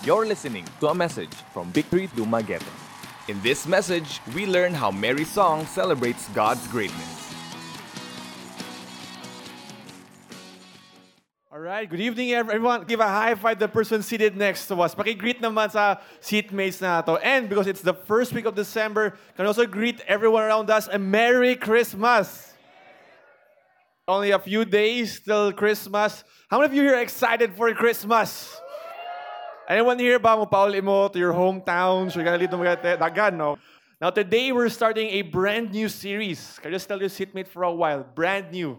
You're listening to a message from Victory Dumaguete. In this message, we learn how Mary's song celebrates God's greatness. Alright, good evening everyone. Give a high five to the person seated next to us. Paki-greet naman sa seatmates na to. And because it's the first week of December, can also greet everyone around us a Merry Christmas. Only a few days till Christmas. How many of you here are excited for Christmas? Anyone here ba mo pauli mo to your hometowns? You're gonna lead them dagan, no? Now today we're starting a brand new series. Can I just tell your seatmate for a while? Brand new.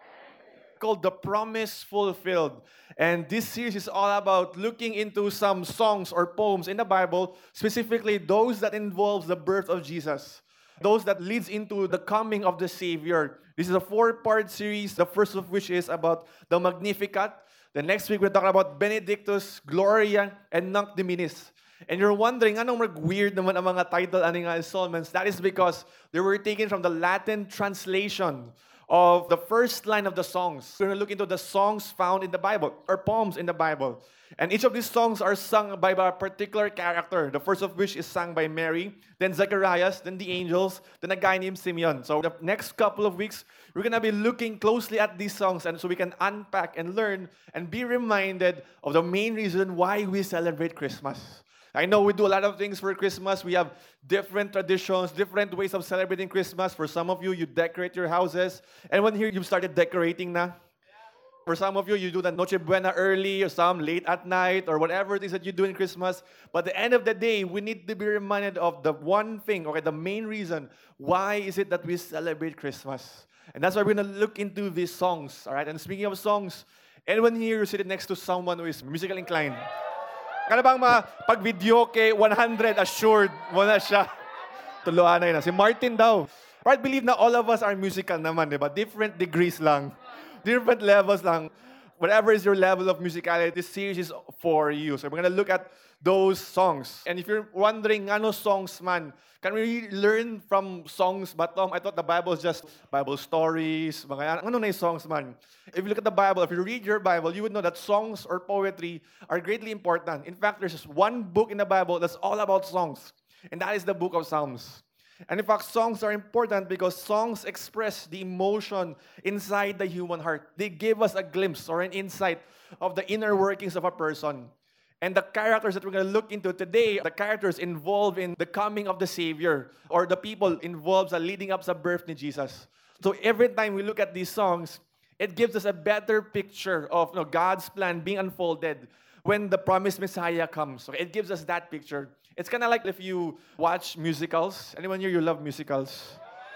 Called The Promise Fulfilled. And this series is all about looking into some songs or poems in the Bible, specifically those that involves the birth of Jesus. Those that leads into the coming of the Savior. This is a 4-part series, the first of which is about the Magnificat. The next week, we're talking about Benedictus, Gloria, and Nunc Dimittis. And you're wondering, anong weird naman ang mga title aning installments? That is because they were taken from the Latin translation of the first line of the songs. We're going to look into the songs found in the Bible, or poems in the Bible. And each of these songs are sung by a particular character. The first of which is sung by Mary, then Zacharias, then the angels, then a guy named Simeon. So the next couple of weeks, we're going to be looking closely at these songs and so we can unpack and learn and be reminded of the main reason why we celebrate Christmas. I know we do a lot of things for Christmas. We have different traditions, different ways of celebrating Christmas. For some of you, you decorate your houses. Anyone here, you've started decorating na? For some of you, you do the Noche Buena early or some late at night or whatever it is that you do in Christmas. But at the end of the day, we need to be reminded of the one thing, okay, the main reason. Why is it that we celebrate Christmas? And that's why we're going to look into these songs, all right? And speaking of songs, anyone here is sitting next to someone who is musically inclined? Kaya bang pag-video kay 100 assured mo na siya? Tuluan na yun. Si Martin daw. I believe na all of us are musical naman, di ba? Different degrees lang. Different levels lang. Whatever is your level of musicality, this series is for you. So we're going to look at those songs. And if you're wondering, ano songs man, can we learn from songs ba to? I thought the Bible is just Bible stories. Mga ano na yung songs man? If you look at the Bible, if you read your Bible, you would know that songs or poetry are greatly important. In fact, there's just one book in the Bible that's all about songs. And that is the book of Psalms. And in fact, songs are important because songs express the emotion inside the human heart. They give us a glimpse or an insight of the inner workings of a person. And the characters that we're going to look into today, the characters involved in the coming of the Savior or the people involved in leading up to the birth of Jesus. So every time we look at these songs, it gives us a better picture of God's plan being unfolded when the promised Messiah comes. So it gives us that picture. It's kind of like if you watch musicals. Anyone here, you love musicals?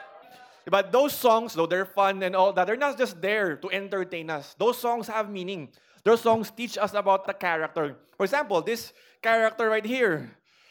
But those songs, though they're fun and all that, they're not just there to entertain us. Those songs have meaning. Those songs teach us about the character. For example, this character right here.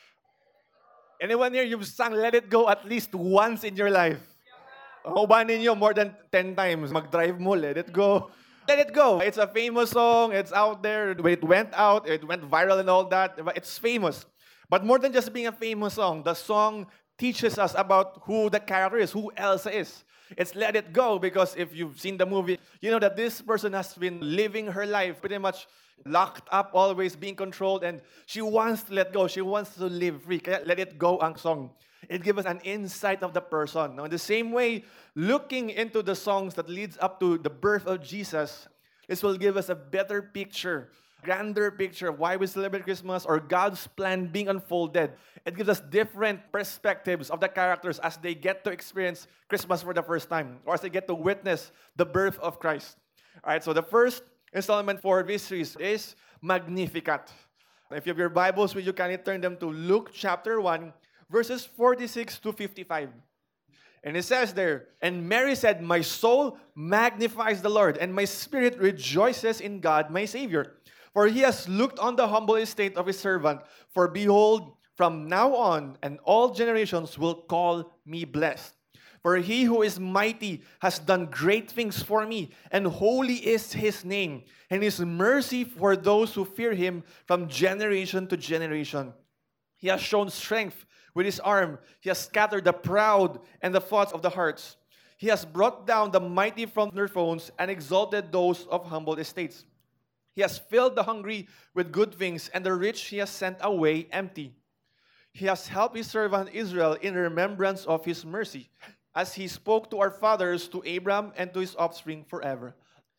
Anyone here, you've sung Let It Go at least once in your life? O ba ninyo more than 10 times? Mag-drive mo, Let It Go. Let It Go. It's a famous song. It's out there. When it went out, it went viral and all that. It's famous. But more than just being a famous song, the song teaches us about who the character is, who Elsa is. It's Let It Go because if you've seen the movie, you know that this person has been living her life pretty much locked up, always being controlled, and she wants to let go. She wants to live free. Kaya Let It Go ang song. It gives us an insight of the person. Now, in the same way, looking into the songs that leads up to the birth of Jesus, this will give us a better picture, grander picture of why we celebrate Christmas or God's plan being unfolded. It gives us different perspectives of the characters as they get to experience Christmas for the first time or as they get to witness the birth of Christ. All right, so the first installment for this series is Magnificat. If you have your Bibles with you, can you turn them to Luke chapter 1, verses 46 to 55. And it says there, and Mary said, my soul magnifies the Lord, and my spirit rejoices in God, my Savior. For he has looked on the humble estate of his servant. For behold, from now on, and all generations will call me blessed. For he who is mighty has done great things for me, and holy is his name, and his mercy for those who fear him from generation to generation. He has shown strength with his arm. He has scattered the proud and the thoughts of the hearts. He has brought down the mighty from their thrones and exalted those of humble estates. He has filled the hungry with good things, and the rich he has sent away empty. He has helped his servant Israel in remembrance of his mercy, as he spoke to our fathers, to Abraham, and to his offspring forever.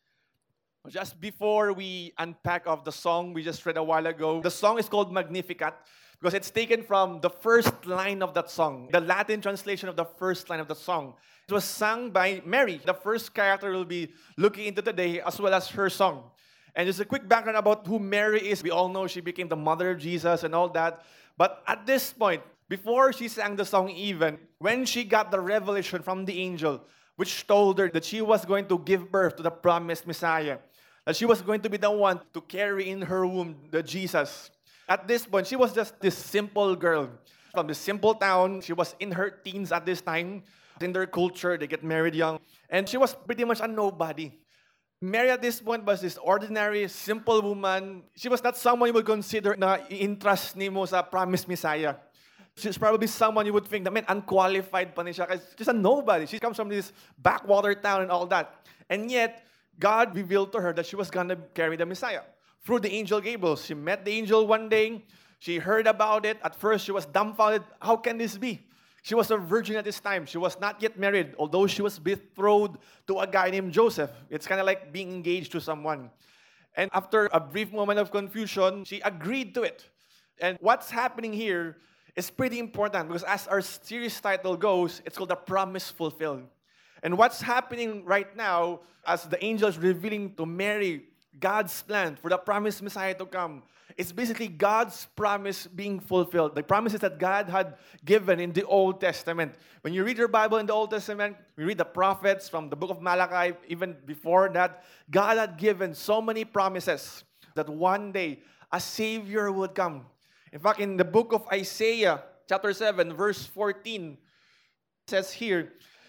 Just before we unpack of the song we just read a while ago, the song is called Magnificat because it's taken from the first line of that song, the Latin translation of the first line of the song. It was sung by Mary, the first character we'll be looking into today, as well as her song. And just a quick background about who Mary is. We all know she became the mother of Jesus and all that. But at this point, before she sang the song even, when she got the revelation from the angel, which told her that she was going to give birth to the promised Messiah, that she was going to be the one to carry in her womb the Jesus. At this point, she was just this simple girl from this simple town. She was in her teens at this time. In their culture, they get married young. And she was pretty much a nobody. Mary at this point was this ordinary, simple woman. She was not someone you would consider na interest ni mo sa promised Messiah. She's probably someone you would think, man, unqualified pa ni siya. She's a nobody. She comes from this backwater town and all that. And yet, God revealed to her that she was going to carry the Messiah through the angel Gabriel. She met the angel one day. She heard about it. At first, she was dumbfounded. How can this be? She was a virgin at this time. She was not yet married, although she was betrothed to a guy named Joseph. It's kind of like being engaged to someone. And after a brief moment of confusion, she agreed to it. And what's happening here is pretty important because as our series title goes, it's called The Promise Fulfilled. And what's happening right now, as the angel is revealing to Mary God's plan for the promised Messiah to come, it's basically God's promise being fulfilled. The promises that God had given in the Old Testament. When you read your Bible in the Old Testament, we read the prophets from the book of Malachi, even before that, God had given so many promises that one day a Savior would come. In fact, in the book of Isaiah, chapter 7, verse 14, it says here,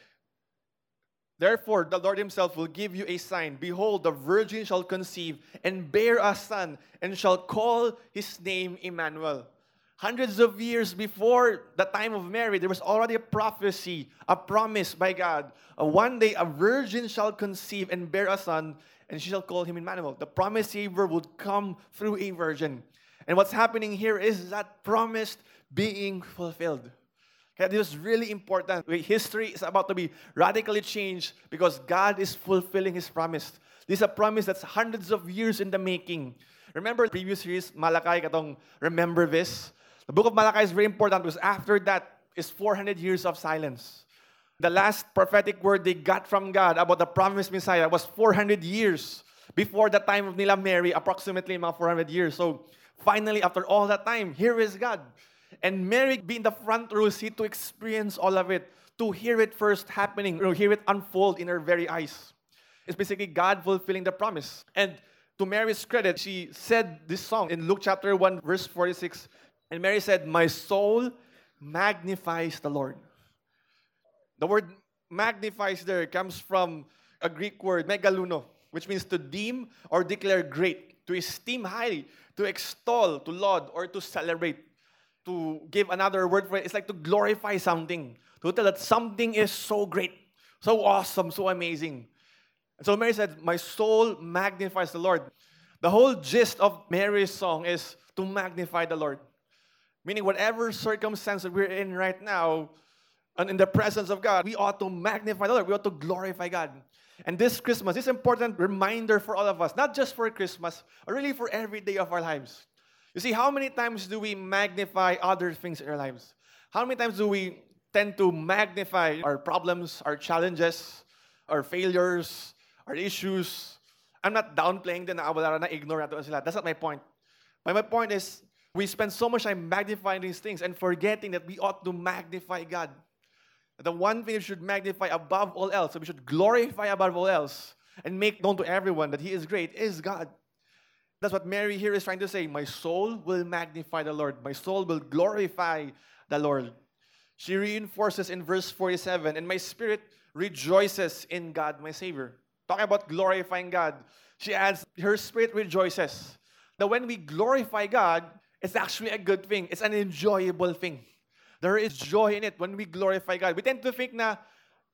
therefore, the Lord himself will give you a sign. Behold, the virgin shall conceive and bear a son, and shall call his name Emmanuel. Hundreds of years before the time of Mary, there was already a prophecy, a promise by God. One day, a virgin shall conceive and bear a son, and she shall call him Emmanuel. The promised Savior would come through a virgin. And what's happening here is that promise being fulfilled. Okay, this is really important. History is about to be radically changed because God is fulfilling His promise. This is a promise that's hundreds of years in the making. Remember the previous series, Malachi, katong remember this? The book of Malachi is very important because after that is 400 years of silence. The last prophetic word they got from God about the promised Messiah was 400 years before the time of nila Mary, approximately mga 400 years. So finally, after all that time, here is God. And Mary being the front row seat to experience all of it, to hear it first happening, or hear it unfold in her very eyes. It's basically God fulfilling the promise. And to Mary's credit, she said this song in Luke chapter 1, verse 46. And Mary said, my soul magnifies the Lord. The word magnifies there comes from a Greek word, megaluno, which means to deem or declare great, to esteem highly, to extol, to laud, or to celebrate. To give another word for it, it's like to glorify something. To tell that something is so great, so awesome, so amazing. And so Mary said, my soul magnifies the Lord. The whole gist of Mary's song is to magnify the Lord. Meaning whatever circumstance that we're in right now, and in the presence of God, we ought to magnify the Lord. We ought to glorify God. And this Christmas, this important reminder for all of us, not just for Christmas, but really for every day of our lives. You see, how many times do we magnify other things in our lives? How many times do we tend to magnify our problems, our challenges, our failures, our issues? I'm not downplaying them, wala na ignore natin sila. That's not my point. My point is, we spend so much time magnifying these things and forgetting that we ought to magnify God. The one thing we should magnify above all else, so we should glorify above all else, and make known to everyone that He is great, is God. That's what Mary here is trying to say. My soul will magnify the Lord. My soul will glorify the Lord. She reinforces in verse 47, and my spirit rejoices in God, my Savior. Talking about glorifying God, she adds, her spirit rejoices. Now, when we glorify God, it's actually a good thing. It's an enjoyable thing. There is joy in it when we glorify God. We tend to think na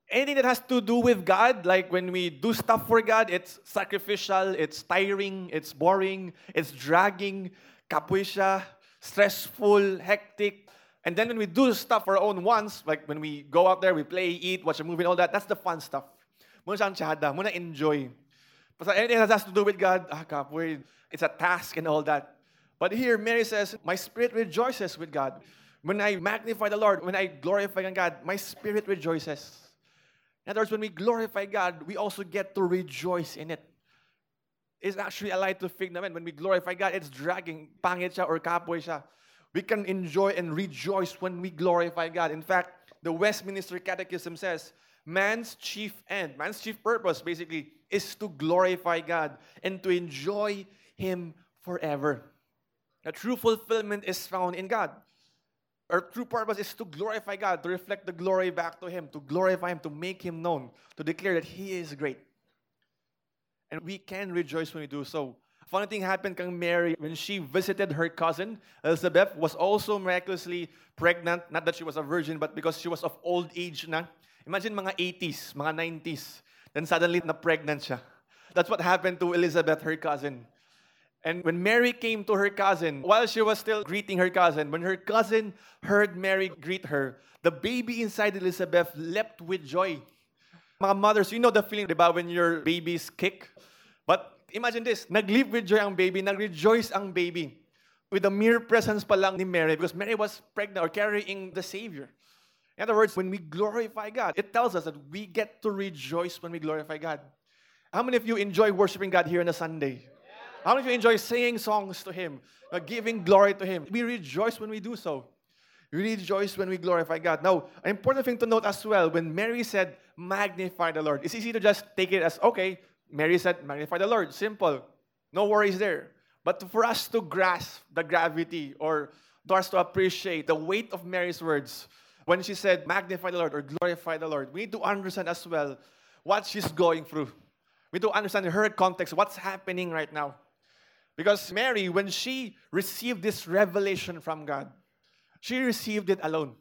Anything that has to do with God, like when we do stuff for God, it's sacrificial, it's tiring, it's boring, it's dragging, kapoy siya, stressful, hectic. And then when we do stuff for our own wants, like when we go out there, we play, eat, watch a movie, and all that, that's the fun stuff. Muna siyang tiyada, muna enjoy. But anything that has to do with God, kapoy, it's a task and all that. But here, Mary says, my spirit rejoices with God. When I magnify the Lord, when I glorify God, my spirit rejoices. In other words, when we glorify God, we also get to rejoice in it. It's actually a lie to fig naman. When we glorify God, it's dragging, pangit siya or kapoy siya. We can enjoy and rejoice when we glorify God. In fact, the Westminster Catechism says, man's chief end, man's chief purpose, basically, is to glorify God and to enjoy Him forever. The true fulfillment is found in God. Our true purpose is to glorify God, to reflect the glory back to Him, to glorify Him, to make Him known, to declare that He is great. And we can rejoice when we do so. Funny thing happened kang Mary when she visited her cousin. Elizabeth was also miraculously pregnant. Not that she was a virgin, but because she was of old age na. Imagine mga 80s, mga 90s. Then suddenly na-pregnant siya. That's what happened to Elizabeth, her cousin. And when Mary came to her cousin, while she was still greeting her cousin, when her cousin heard Mary greet her, the baby inside Elizabeth leapt with joy. Mga mothers, you know the feeling, diba, when your babies kick? But imagine this, nag-leap with joy ang baby, nag-rejoice ang baby. With the mere presence pa lang ni Mary, because Mary was pregnant or carrying the Savior. In other words, when we glorify God, it tells us that we get to rejoice when we glorify God. How many of you enjoy worshiping God here on a Sunday? How many of you enjoy singing songs to Him, giving glory to Him? We rejoice when we do so. We rejoice when we glorify God. Now, an important thing to note as well, when Mary said, magnify the Lord, it's easy to just take it as, okay, Mary said, magnify the Lord. Simple. No worries there. But for us to grasp the gravity or for us to appreciate the weight of Mary's words, when she said, magnify the Lord or glorify the Lord, we need to understand as well what she's going through. We need to understand her context, what's happening right now. Because Mary, when she received this revelation from God, she received it alone.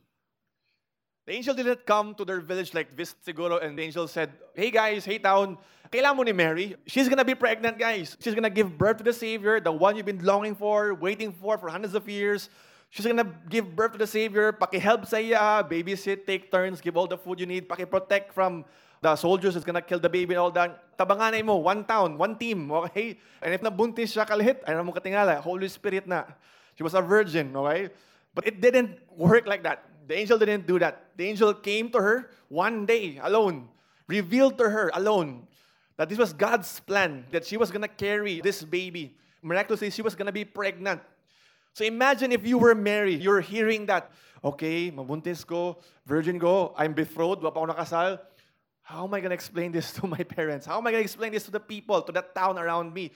The angel didn't come to their village like this, siguro, and the angel said, hey guys, hey town, kailangan mo ni Mary. She's gonna be pregnant, guys. She's gonna give birth to the Savior, the one you've been longing for, waiting for hundreds of years. She's gonna give birth to the Savior. Paki-help sa iya, babysit, take turns, give all the food you need, paki-protect from the soldiers that's gonna kill the baby and all that. Tabanganay mo, one town, one team, okay? And if nabuntis siya kalihit, ayaw mo katingala, Holy Spirit na. She was a virgin, okay? But it didn't work like that. The angel didn't do that. The angel came to her one day, alone, revealed to her alone that this was God's plan, that she was gonna carry this baby. Miraculously, she was gonna be pregnant. So imagine if you were Mary, you're hearing that, okay, mabuntis ko, virgin ko, I'm betrothed, wala pa ako nakasal. How am I going to explain this to my parents? How am I going to explain this to the people, to the town around me?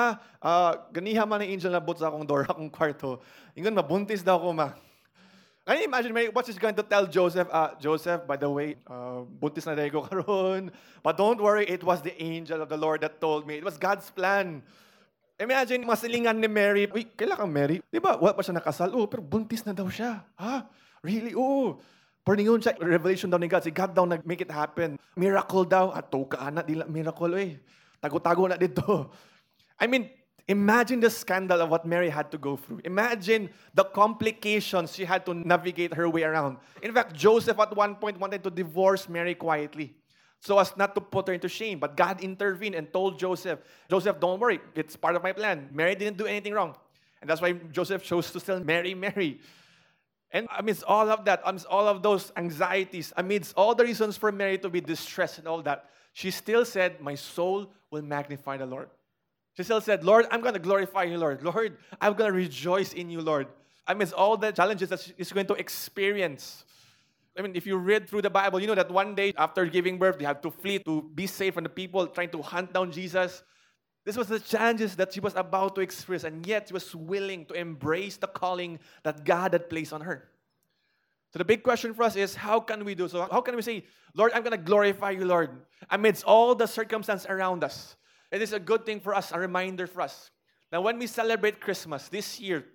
Ganiha man ang angel na but sa akong door, akong kwarto. Ingon, mabuntis daw ko, ma. Can you imagine, Mary, what she's going to tell Joseph? Joseph, by the way, buntis na dahi ko karon. But don't worry, it was the angel of the Lord that told me. It was God's plan. Imagine, masilingan ni Mary. Uy, kailan kang Mary? Di ba, wala pa siya nakasal? Oh, pero buntis na daw siya. Ha? Really? Oh. Perningon siya, revelation daw ni God. Si God daw nag-make it happen. Miracle daw. Ato ka, anak, dila miracle, eh. Tago-tago na dito. I mean, imagine the scandal of what Mary had to go through. Imagine the complications she had to navigate her way around. In fact, Joseph at one point wanted to divorce Mary quietly so as not to put her into shame. But God intervened and told Joseph, Joseph, don't worry. It's part of my plan. Mary didn't do anything wrong. And that's why Joseph chose to still marry Mary. And amidst all of that, amidst all of those anxieties, amidst all the reasons for Mary to be distressed and all that, she still said, my soul will magnify the Lord. She still said, Lord, I'm going to glorify you, Lord. Lord, I'm going to rejoice in you, Lord. Amidst all the challenges that she's going to experience. I mean, if you read through the Bible, you know that one day after giving birth, they had to flee to be safe from the people trying to hunt down Jesus. This was the challenges that she was about to experience, and yet she was willing to embrace the calling that God had placed on her. So the big question for us is, how can we do so? How can we say, Lord, I'm going to glorify you, Lord, amidst all the circumstances around us? It is a good thing for us, a reminder for us. Now, when we celebrate Christmas this year,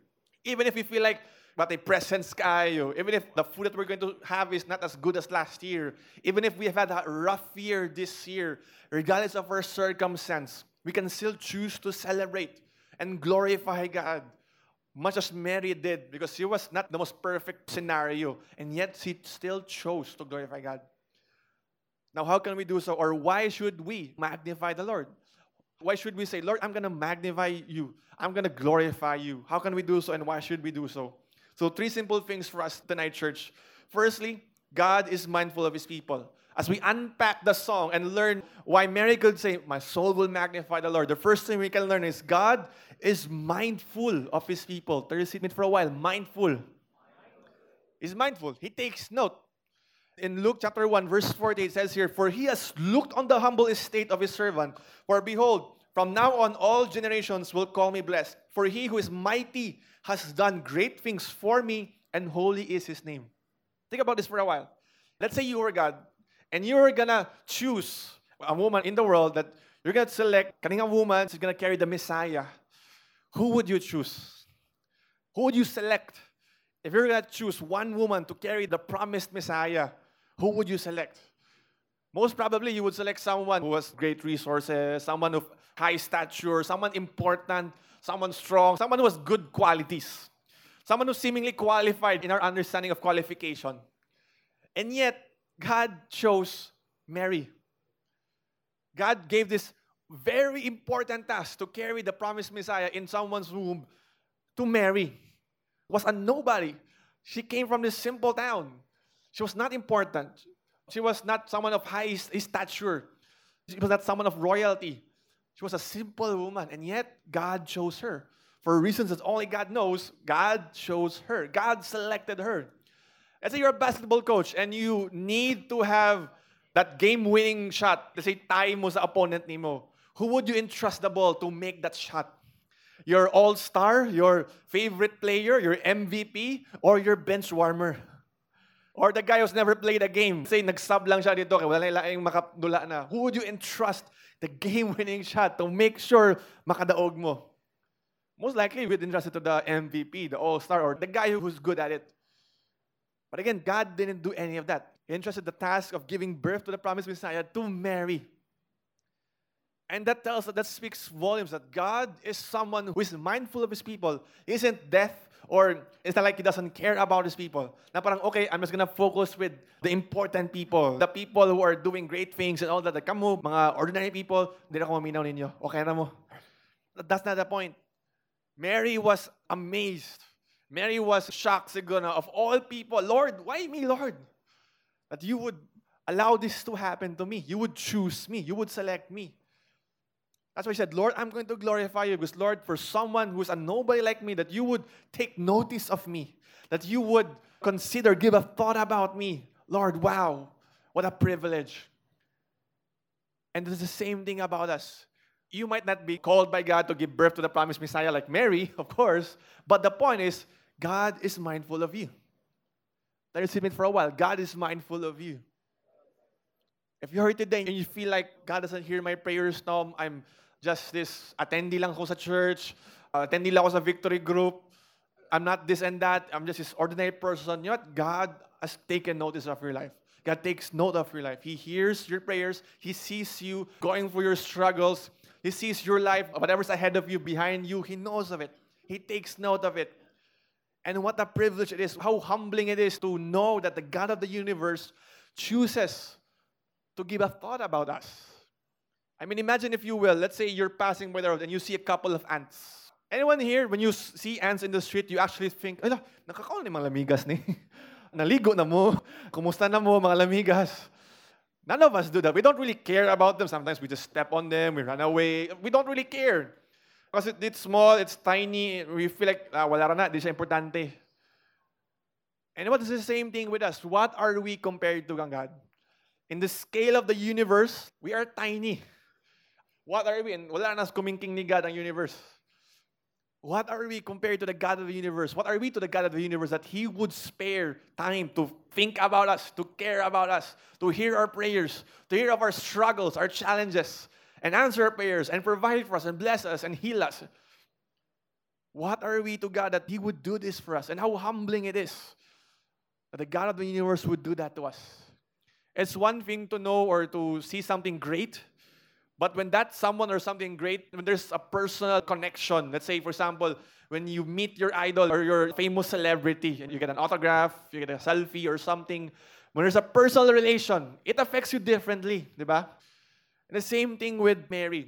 Even if we feel like batay presents kayo, even if the food that we're going to have is not as good as last year, even if we have had a rough year this year, regardless of our circumstance, we can still choose to celebrate and glorify God, much as Mary did, because she was not the most perfect scenario, and yet she still chose to glorify God. Now, how can we do so? Or why should we magnify the Lord? Why should we say, Lord, I'm going to magnify you. I'm going to glorify you. How can we do so, and why should we do so? So 3 simple things for us tonight, church. Firstly, God is mindful of His people. As we unpack the song and learn why Mary could say, my soul will magnify the Lord, the first thing we can learn is God is mindful of His people. Turn your seat for a while. Mindful. He's mindful. He takes note. In Luke chapter 1, verse 40, it says here, for He has looked on the humble estate of His servant. For behold, from now on all generations will call me blessed. For He who is mighty has done great things for me, and holy is His name. Think about this for a while. Let's say you were God, and you're gonna choose a woman in the world that you're gonna select, kaning woman who's gonna carry the Messiah. Who would you choose? Who would you select? If you're gonna choose one woman to carry the promised Messiah, who would you select? Most probably, you would select someone who has great resources, someone of high stature, someone important, someone strong, someone who has good qualities, someone who's seemingly qualified in our understanding of qualification. And yet, God chose Mary. God gave this very important task to carry the promised Messiah in someone's womb to Mary. Was a nobody. She came from this simple town. She was not important. She was not someone of high stature. She was not someone of royalty. She was a simple woman, and yet God chose her. For reasons that only God knows, God chose her. God selected her. Let's say you're a basketball coach and you need to have that game-winning shot. Let's say tie mo sa opponent nimo. Who would you entrust the ball to make that shot? Your all-star, your favorite player, your MVP, or your bench warmer? Or the guy who's never played a game. Say, nag-sub lang siya dito, kaya wala lang makadula na. Who would you entrust the game-winning shot to make sure makadaog mo? Most likely, you would entrust it to the MVP, the all-star, or the guy who's good at it. But again, God didn't do any of that. He entrusted the task of giving birth to the promised Messiah to Mary. And that tells us, that speaks volumes, that God is someone who is mindful of His people. He isn't deaf, or it's not like He doesn't care about His people. Na parang, okay, I'm just gonna focus with the important people, the people who are doing great things and all that. Like, kamo, mga ordinary people, hindi na ako maminaw ninyo. Okay na mo. That's not the point. Mary was amazed. Mary was shocked, siguro, of all people. Lord, why me, Lord? That you would allow this to happen to me. You would choose me. You would select me. That's why he said, Lord, I'm going to glorify you. Because, Lord, for someone who's a nobody like me, that you would take notice of me. That you would consider, give a thought about me. Lord, wow, what a privilege. And it's the same thing about us. You might not be called by God to give birth to the promised Messiah like Mary, of course. But the point is, God is mindful of you. Let us sit for a while. God is mindful of you. If you're here today and you feel like God doesn't hear my prayers now, I'm just this attendee lang ko sa church, attendee lang ako sa victory group, I'm not this and that, I'm just this ordinary person. You know what? God has taken notice of your life. God takes note of your life. He hears your prayers. He sees you going through your struggles. He sees your life, whatever's ahead of you, behind you. He knows of it. He takes note of it. And what a privilege it is, how humbling it is to know that the God of the universe chooses to give a thought about us. I mean, imagine if you will, let's say you're passing by the road and you see a couple of ants. Anyone here, when you see ants in the street, you actually think, ala, nakakaon ni mga lamigas ni. Naligo na mo. Kumusta na mo, mga lamigas? None of us do that. We don't really care about them. Sometimes we just step on them, we run away. We don't really care. Because it's small, it's tiny, we feel like, wala ra na, di siya importante. And what is the same thing with us? What are we compared to God? In the scale of the universe, we are tiny. What are we? And wala na kumingking ni God ang universe. What are we compared to the God of the universe? What are we to the God of the universe that He would spare time to think about us, to care about us, to hear our prayers, to hear of our struggles, our challenges, and answer our prayers, and provide for us, and bless us, and heal us? What are we to God that He would do this for us? And how humbling it is that the God of the universe would do that to us. It's one thing to know or to see something great, but when that someone or something great, when there's a personal connection, let's say, for example, when you meet your idol or your famous celebrity and you get an autograph, you get a selfie or something, when there's a personal relation, it affects you differently, di ba? And the same thing with Mary.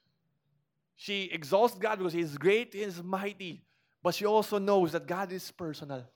She exalts God because He is great, He is mighty, but she also knows that God is personal.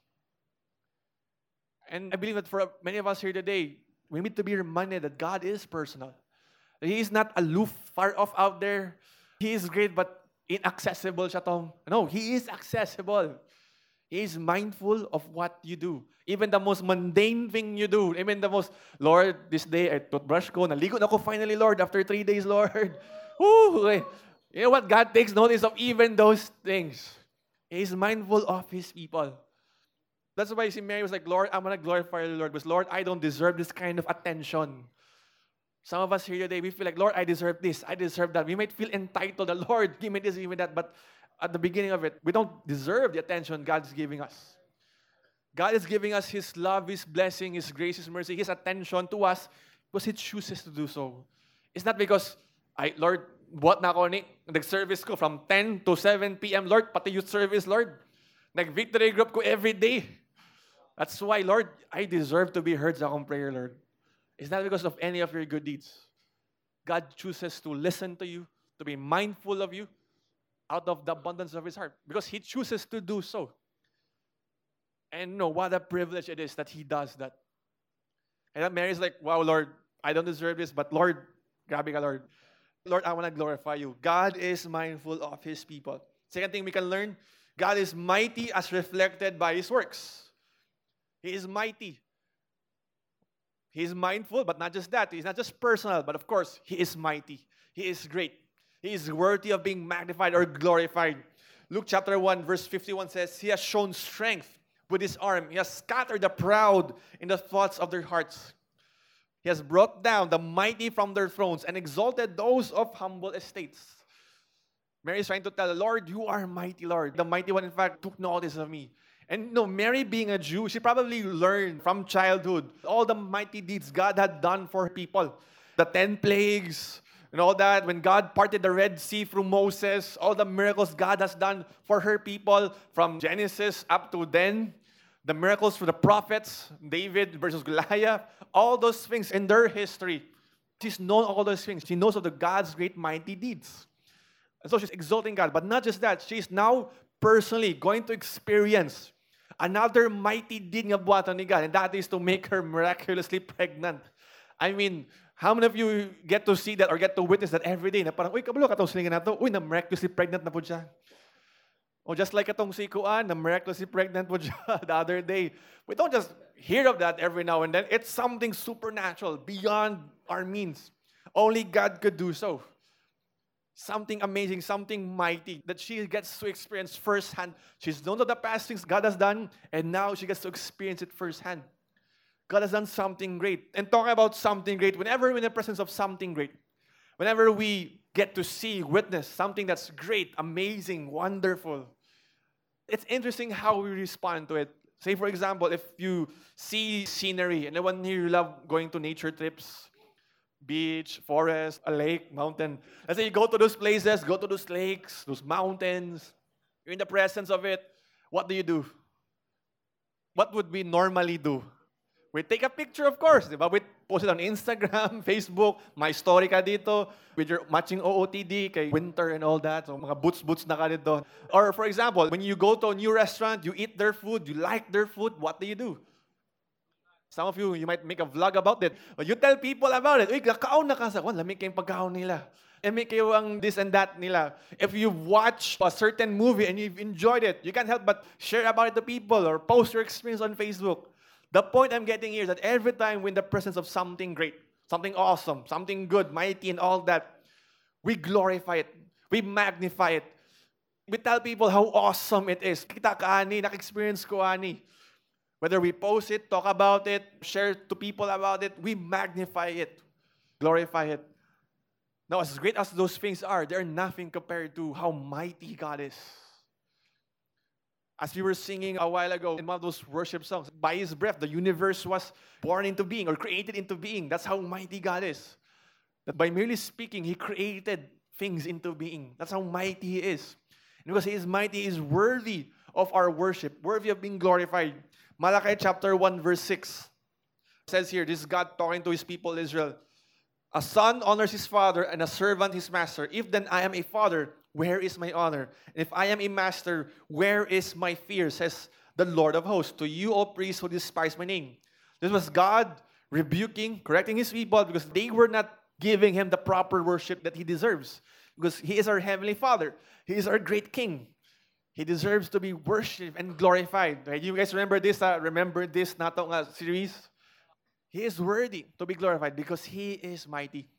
And I believe that for many of us here today, we need to be reminded that God is personal. He is not aloof, far off out there. He is great, but inaccessible siya tong. No, He is accessible. He is mindful of what you do. Even the most mundane thing you do. Even the most, Lord, this day I toothbrush ko. Naligo na ko finally, Lord, after 3 days, Lord. Woo! Okay. You know what? God takes notice of even those things. He is mindful of His people. That's why si Mary was like, Lord, I'm going to glorify you, Lord. Because, Lord, I don't deserve this kind of attention. Some of us here today, we feel like, Lord, I deserve this. I deserve that. We might feel entitled. Lord, give me this, give me that. But at the beginning of it, we don't deserve the attention God's giving us. God is giving us His love, His blessing, His grace, His mercy, His attention to us because He chooses to do so. It's not because, Lord, buhat na ako ni, nag-service ko from 10 to 7 p.m., Lord, pati youth service, Lord. Nag-victory group ko every day. That's why, Lord, I deserve to be heard sa akong prayer, Lord. It's not because of any of your good deeds. God chooses to listen to you, to be mindful of you, out of the abundance of His heart. Because He chooses to do so. And no, what a privilege it is that He does that. And that Mary's like, wow, Lord, I don't deserve this, but Lord, grabe ka, Lord. Lord, I want to glorify you. God is mindful of His people. Second thing we can learn, God is mighty as reflected by His works. He is mighty. He is mindful, but not just that. He's not just personal, but of course, He is mighty. He is great. He is worthy of being magnified or glorified. Luke chapter 1, verse 51 says, He has shown strength with His arm. He has scattered the proud in the thoughts of their hearts. He has brought down the mighty from their thrones and exalted those of humble estates. Mary is trying to tell the Lord, you are mighty, Lord. The mighty one, in fact, took notice of me. And Mary being a Jew, she probably learned from childhood all the mighty deeds God had done for people. The 10 plagues and all that. When God parted the Red Sea through Moses, all the miracles God has done for her people from Genesis up to then. The miracles for the prophets, David versus Goliath, all those things in their history. She's known all those things. She knows of the God's great mighty deeds. And so she's exalting God. But not just that, she's now personally going to experience another mighty deed ng buhatan ni God, and that is to make her miraculously pregnant. I mean, how many of you get to see that or get to witness that every day? Na parang, uy, kabalo, katong silingan na to. Uy, na miraculously pregnant na po siya. O just like itong si Kuan, na miraculously pregnant po siya the other day. We don't just hear of that every now and then. It's something supernatural, beyond our means. Only God could do so. Something amazing, something mighty that she gets to experience firsthand. She's known of the past things God has done, and now she gets to experience it firsthand. God has done something great. And talking about something great, whenever we're in the presence of something great, whenever we get to see, witness something that's great, amazing, wonderful, it's interesting how we respond to it. Say, for example, if you see scenery, and anyone here you love going to nature trips, beach, forest, a lake, mountain. Let's say you go to those places, go to those lakes, those mountains. You're in the presence of it. What do? What would we normally do? We take a picture, of course. Diba? We post it on Instagram, Facebook, my story ka dito, with your matching OOTD, kay winter and all that. So mga boots na ka dito. Or for example, when you go to a new restaurant, you eat their food, you like their food, what do? Some of you might make a vlog about it. But you tell people about it. Uy, kakaon na ka sa kwan. Lamig kayong pagkaon nila. And make kayo ang this and that nila. If you've watched a certain movie and you've enjoyed it, you can't help but share about it to people or post your experience on Facebook. The point I'm getting here is that every time we're in the presence of something great, something awesome, something good, mighty, and all that, we glorify it. We magnify it. We tell people how awesome it is. Kita ka ani, nak-experience ko ani. Whether we post it, talk about it, share to people about it, we magnify it, glorify it. Now, as great as those things are, they're nothing compared to how mighty God is. As we were singing a while ago in one of those worship songs, by His breath, the universe was born into being or created into being. That's how mighty God is. That by merely speaking, He created things into being. That's how mighty He is. And because He is mighty, He is worthy of our worship, worthy of being glorified. Malachi chapter 1 verse 6 says here, this is God talking to His people Israel. A son honors his father and a servant his master. If then I am a father, where is my honor? And if I am a master, where is my fear? Says the Lord of hosts. To you, O priests who despise my name. This was God rebuking, correcting His people because they were not giving Him the proper worship that He deserves. Because He is our Heavenly Father. He is our great King. He deserves to be worshipped and glorified. Right? You guys remember this? Natong series? He is worthy to be glorified because He is mighty.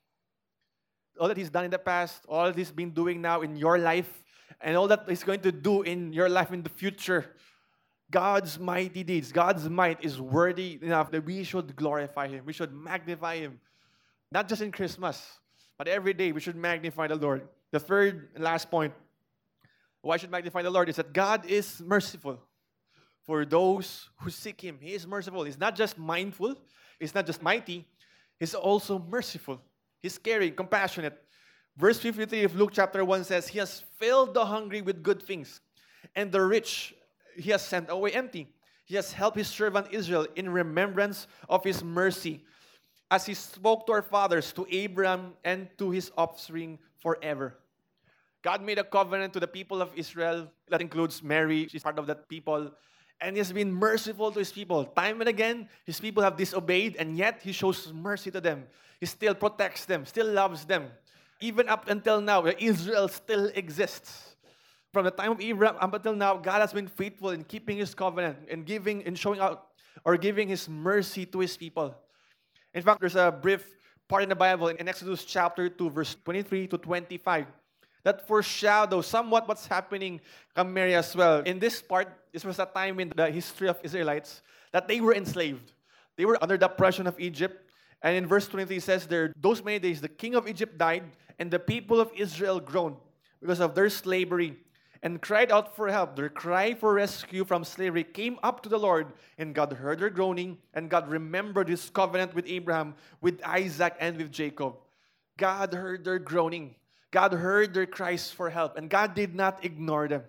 All that He's done in the past, all that He's been doing now in your life, and all that He's going to do in your life in the future, God's mighty deeds, God's might is worthy enough that we should glorify Him. We should magnify Him. Not just in Christmas, but every day we should magnify the Lord. The third and last point, why should magnify the Lord, is that God is merciful for those who seek Him. He is merciful. He's not just mindful. He's not just mighty. He's also merciful. He's caring, compassionate. Verse 53 of Luke chapter 1 says, He has filled the hungry with good things, and the rich He has sent away empty. He has helped His servant Israel in remembrance of His mercy, as He spoke to our fathers, to Abraham, and to his offspring forever. God made a covenant to the people of Israel. That includes Mary. She's part of that people. And He has been merciful to His people. Time and again, His people have disobeyed, and yet He shows mercy to them. He still protects them, still loves them. Even up until now, Israel still exists. From the time of Abraham up until now, God has been faithful in keeping His covenant and giving and showing out or giving His mercy to His people. In fact, there's a brief part in the Bible in Exodus chapter 2, verse 23 to 25. That foreshadows somewhat what's happening in Mary as well. In this part, this was a time in the history of Israelites that they were enslaved. They were under the oppression of Egypt. And in verse 23 it says there, those many days the king of Egypt died, and the people of Israel groaned because of their slavery and cried out for help. Their cry for rescue from slavery came up to the Lord, and God heard their groaning, and God remembered His covenant with Abraham, with Isaac, and with Jacob. God heard their groaning. God heard their cries for help, and God did not ignore them.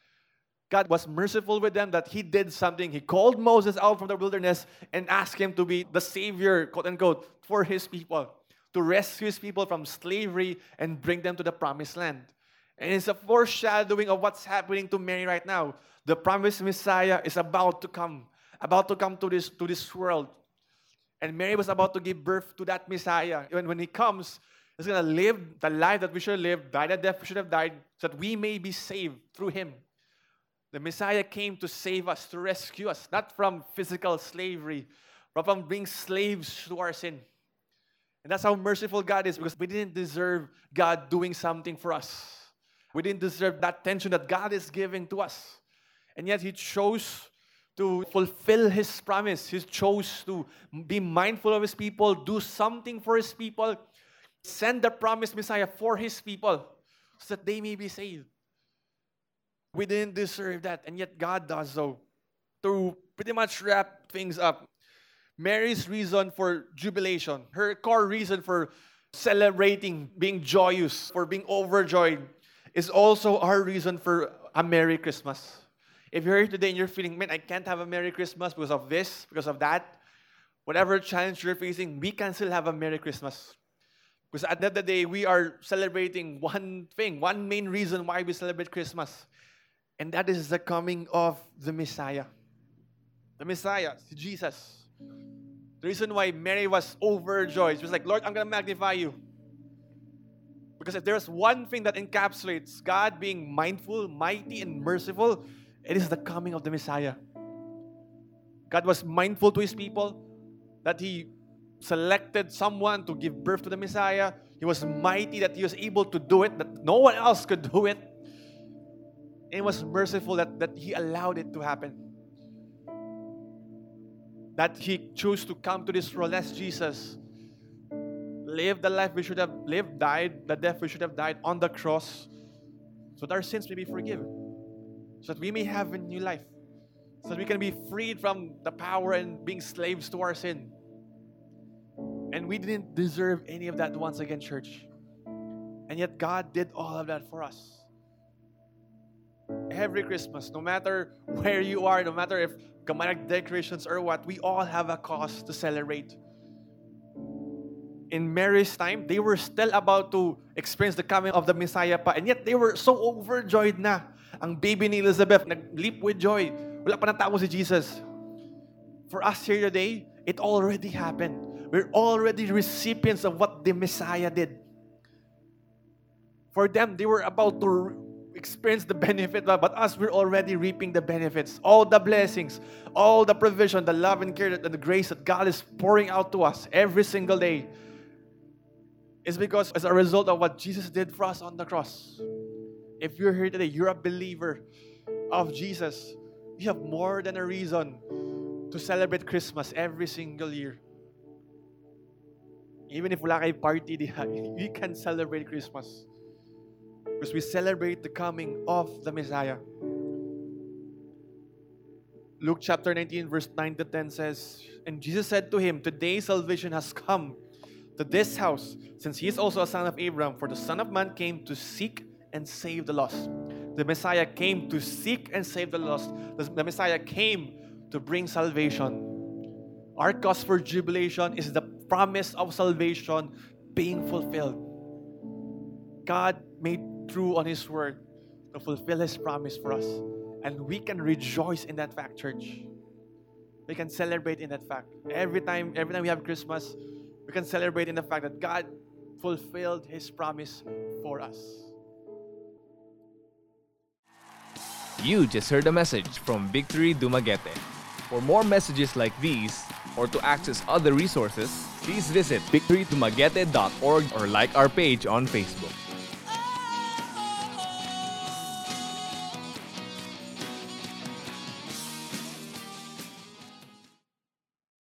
God was merciful with them that He did something. He called Moses out from the wilderness and asked him to be the savior, quote unquote, for His people, to rescue His people from slavery and bring them to the promised land. And it's a foreshadowing of what's happening to Mary right now. The promised Messiah is about to come to this world. And Mary was about to give birth to that Messiah. When He comes, He's going to live the life that we should live, die the death we should have died, so that we may be saved through Him. The Messiah came to save us, to rescue us, not from physical slavery, but from being slaves to our sin. And that's how merciful God is, because we didn't deserve God doing something for us. We didn't deserve that attention that God is giving to us. And yet He chose to fulfill His promise. He chose to be mindful of His people, do something for His people, send the promised Messiah for His people so that they may be saved. We didn't deserve that, and yet God does so. To pretty much wrap things up, Mary's reason for jubilation, her core reason for celebrating, being joyous, for being overjoyed, is also our reason for a Merry Christmas. If you're here today and you're feeling, man, I can't have a Merry Christmas because of this, because of that, whatever challenge you're facing, we can still have a Merry Christmas. Because at the end of the day, we are celebrating one thing, one main reason why we celebrate Christmas. And that is the coming of the Messiah. The Messiah, Jesus. The reason why Mary was overjoyed, she was like, Lord, I'm going to magnify you. Because if there's one thing that encapsulates God being mindful, mighty, and merciful, it is the coming of the Messiah. God was mindful to His people, that He selected someone to give birth to the Messiah. He was mighty that He was able to do it, that no one else could do it. And He was merciful that He allowed it to happen. That He chose to come to this world as Jesus, lived the life we should have lived, died the death we should have died on the cross, so that our sins may be forgiven. so that we may have a new life, so that we can be freed from the power and being slaves to our sin. And we didn't deserve any of that once again, church. And yet God did all of that for us. Every Christmas, no matter where you are, no matter if Kamalag decorations or what, we all have a cause to celebrate. In Mary's time, they were still about to experience the coming of the Messiah pa, and yet they were so overjoyed na. Ang baby ni Elizabeth, nag-leap with joy. Wala pa natago si Jesus. For us here today, it already happened. We're already recipients of what the Messiah did. For them, they were about to experience the benefit, but us, we're already reaping the benefits. All the blessings, all the provision, the love and care and the grace that God is pouring out to us every single day is because as a result of what Jesus did for us on the cross. If you're here today, you're a believer of Jesus, you have more than a reason to celebrate Christmas every single year. Even if wala kayo party diha, we can celebrate Christmas. Because we celebrate the coming of the Messiah. Luke chapter 19 verse 9 to 10 says, and Jesus said to him, today salvation has come to this house, since he is also a son of Abraham, for the Son of Man came to seek and save the lost. The Messiah came to seek and save the lost. The Messiah came to bring salvation. Our cause for jubilation is the promise of salvation being fulfilled. God made true on His word to fulfill His promise for us. And we can rejoice in that fact, church. We can celebrate in that fact. Every time we have Christmas, we can celebrate in the fact that God fulfilled His promise for us. You just heard a message from Victory Dumaguete. For more messages like these, or to access other resources, please visit victorydumaguete.org or like our page on Facebook.